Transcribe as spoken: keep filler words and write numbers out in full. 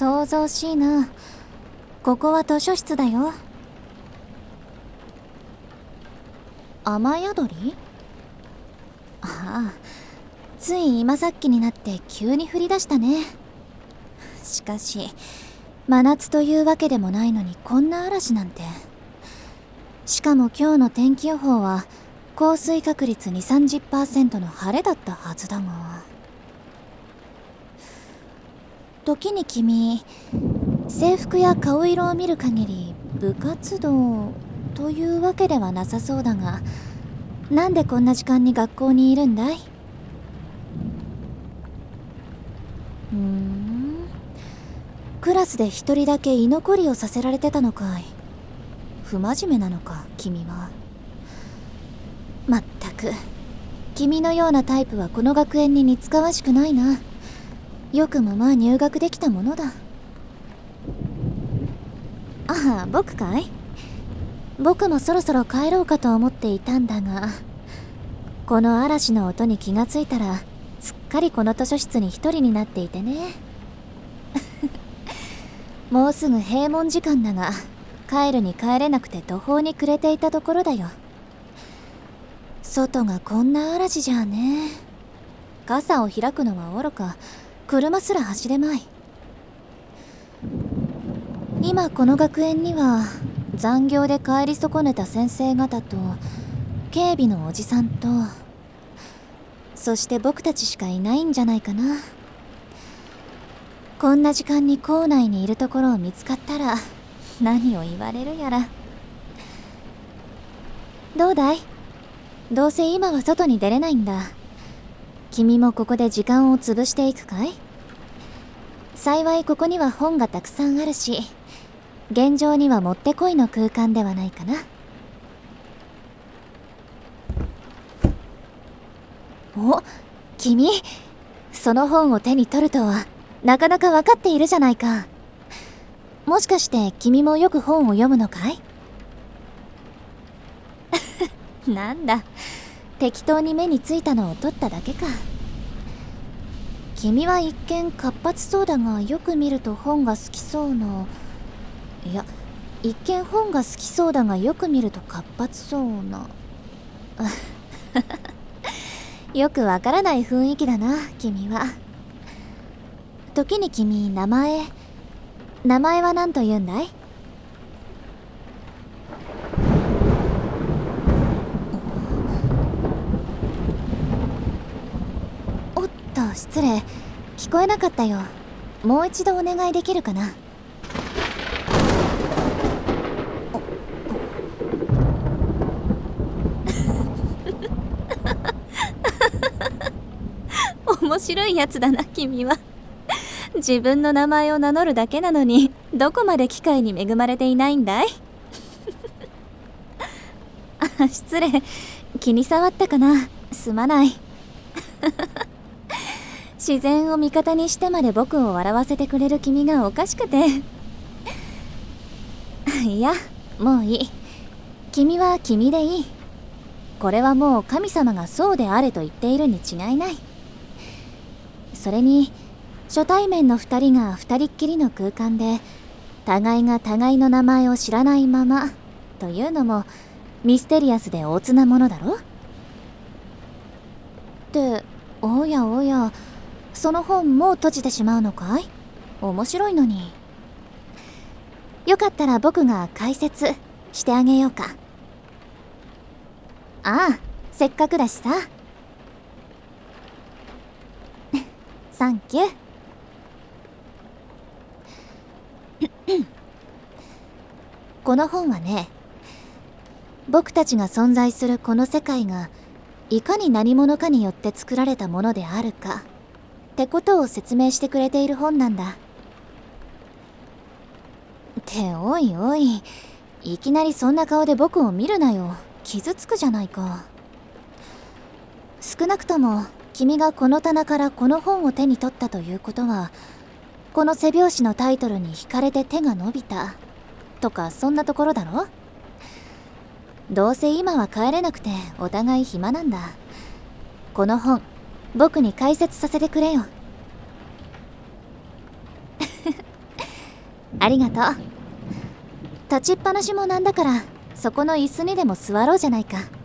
想像しいな。ここは図書室だよ。雨宿り？ああ、つい今さっきになって急に降り出したね。しかし真夏というわけでもないのにこんな嵐なんて。しかも今日の天気予報は降水確率 にじゅう、さんじゅっパーセント の晴れだったはずだが、時に君、制服や顔色を見る限り部活動というわけではなさそうだが、なんでこんな時間に学校にいるんだい？うーん、クラスで一人だけ居残りをさせられてたのかい。不真面目なのか君は。まったく、君のようなタイプはこの学園に似つかわしくないな。よくもまあ入学できたものだ。ああ、僕かい？僕もそろそろ帰ろうかと思っていたんだが、この嵐の音に気がついたらすっかりこの図書室に一人になっていてね。もうすぐ閉門時間だが、帰るに帰れなくて途方に暮れていたところだよ。外がこんな嵐じゃあね。傘を開くのはおろか、車すら走れまい。今この学園には残業で帰り損ねた先生方と警備のおじさんと、そして僕たちしかいないんじゃないかな。こんな時間に校内にいるところを見つかったら何を言われるやら。どうだい？どうせ今は外に出れないんだ。君もここで時間を潰していくかい？幸いここには本がたくさんあるし、現状にはもってこいの空間ではないかな。お、君、その本を手に取るとはなかなか分かっているじゃないか。もしかして君もよく本を読むのかい？なんだ、適当に目についたのを取っただけか。君は一見活発そうだが、よく見ると本が好きそうな、いや、一見本が好きそうだがよく見ると活発そうな。よくわからない雰囲気だな君は。時に君、名前名前は何と言うんだい？おっと、失礼、聞こえなかったよ。もう一度お願いできるかな。面白いやつだな君は。自分の名前を名乗るだけなのに、どこまで機会に恵まれていないんだい？あ、失礼、気に障ったかな。すまない。自然を味方にしてまで僕を笑わせてくれる君がおかしくて。いや、もういい。君は君でいい。これはもう神様がそうであれと言っているに違いない。それに初対面の二人が二人っきりの空間で互いが互いの名前を知らないままというのもミステリアスでおつなものだろ。って、おやおや、その本もう閉じてしまうのかい？面白いのに。よかったら僕が解説してあげようか。ああ、せっかくだしさ。サンキュー。この本はね、僕たちが存在するこの世界がいかに何者かによって作られたものであるかってことを説明してくれている本なんだ。っておいおい、いきなりそんな顔で僕を見るなよ。傷つくじゃないか。少なくとも君がこの棚からこの本を手に取ったということは、この背表紙のタイトルに惹かれて手が伸びたとか、そんなところだろ。どうせ今は帰れなくてお互い暇なんだ。この本、僕に解説させてくれよ。 ありがとう。立ちっぱなしもなんだからそこの椅子にでも座ろうじゃないか。